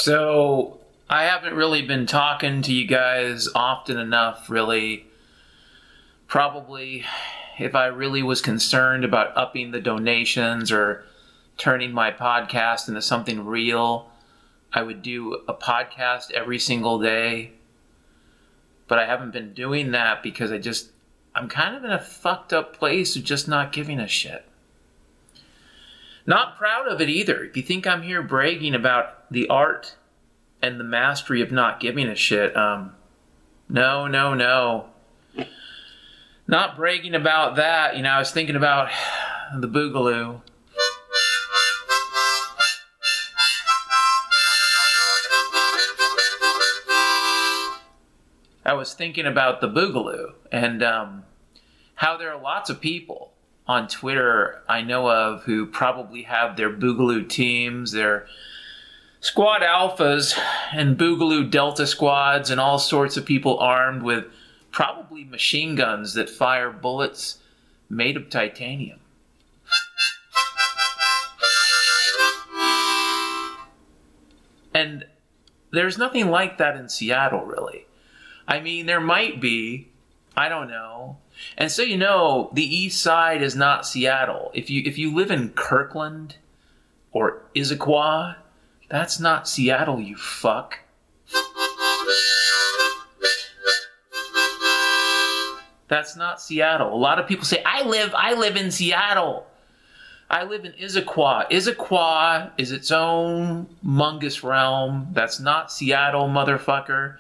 So, I haven't really been talking to you guys often enough, really. Probably, if I really was concerned about upping the donations or turning my podcast into something real, I would do a podcast every single day. But I haven't been doing that because I'm kind of in a fucked up place of just not giving a shit. Not proud of it either. If you think I'm here bragging about the art and the mastery of not giving a shit, no. Not bragging about that. I was thinking about the Boogaloo. I was thinking about the Boogaloo and how there are lots of people on Twitter I know of who probably have their Boogaloo teams, their Squad Alphas and Boogaloo Delta Squads and all sorts of people armed with probably machine guns that fire bullets made of titanium. And there's nothing like that in Seattle, really. I mean, there might be. I don't know. And so the east side is not Seattle. If you live in Kirkland or Issaquah, that's not Seattle, you fuck. That's not Seattle. A lot of people say, I live in Seattle. I live in Issaquah. Issaquah is its own mungus realm. That's not Seattle, motherfucker.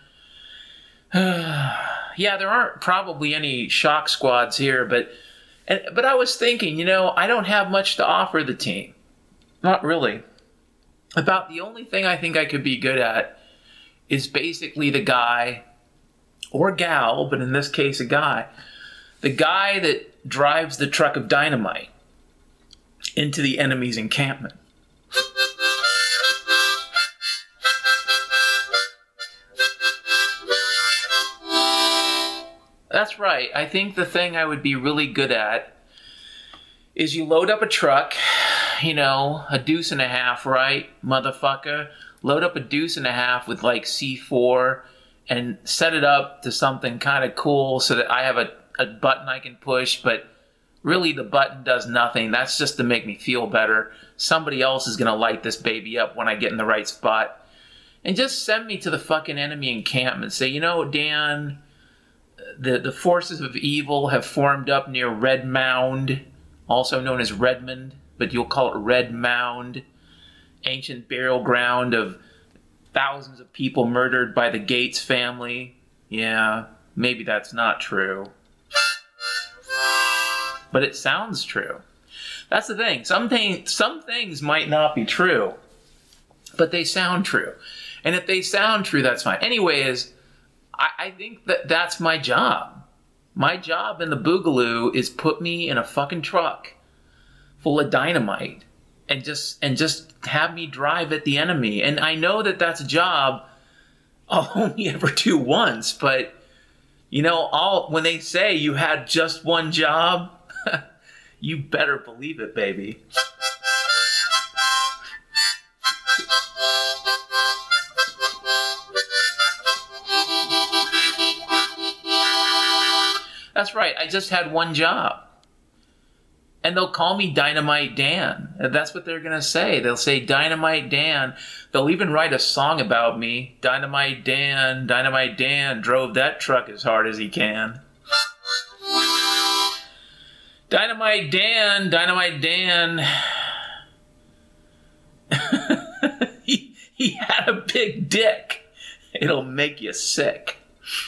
Yeah, there aren't probably any shock squads here, but I was thinking, I don't have much to offer the team. Not really. About the only thing I think I could be good at is basically the guy, or gal, but in this case a guy, the guy that drives the truck of dynamite into the enemy's encampment. That's right. I think the thing I would be really good at is you load up a truck, a deuce and a half, right, motherfucker? Load up a deuce and a half with like C4 and set it up to something kind of cool so that I have a button I can push, but really the button does nothing. That's just to make me feel better. Somebody else is going to light this baby up when I get in the right spot. And just send me to the fucking enemy encampment. Say, Dan, the forces of evil have formed up near Red Mound, also known as Redmond, but you'll call it Red Mound, ancient burial ground of thousands of people murdered by the Gates family. Yeah, maybe that's not true. But it sounds true. That's the thing. Some things might not be true, but they sound true. And if they sound true, that's fine. Anyways, I think that's my job. My job in the Boogaloo is put me in a fucking truck full of dynamite and just have me drive at the enemy. And I know that that's a job I'll only ever do once, but when they say you had just one job, you better believe it, baby. That's right, I just had one job. And they'll call me Dynamite Dan. That's what they're going to say. They'll say Dynamite Dan. They'll even write a song about me. Dynamite Dan drove that truck as hard as he can. Dynamite Dan. he had a big dick. It'll make you sick.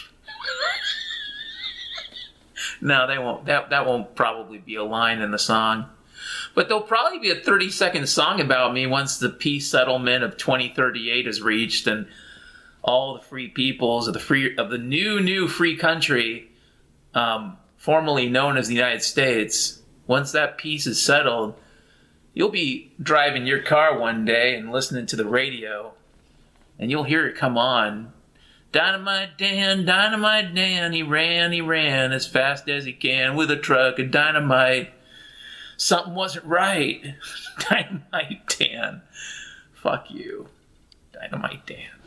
No, they won't. That won't probably be a line in the song. But there'll probably be a 30-second song about me once the peace settlement of 2038 is reached and all the free peoples of the new free country, formerly known as the United States. Once that peace is settled, you'll be driving your car one day and listening to the radio, and you'll hear it come on. Dynamite Dan, he ran as fast as he can with a truck of dynamite. Something wasn't right. Dynamite Dan. Fuck you. Dynamite Dan.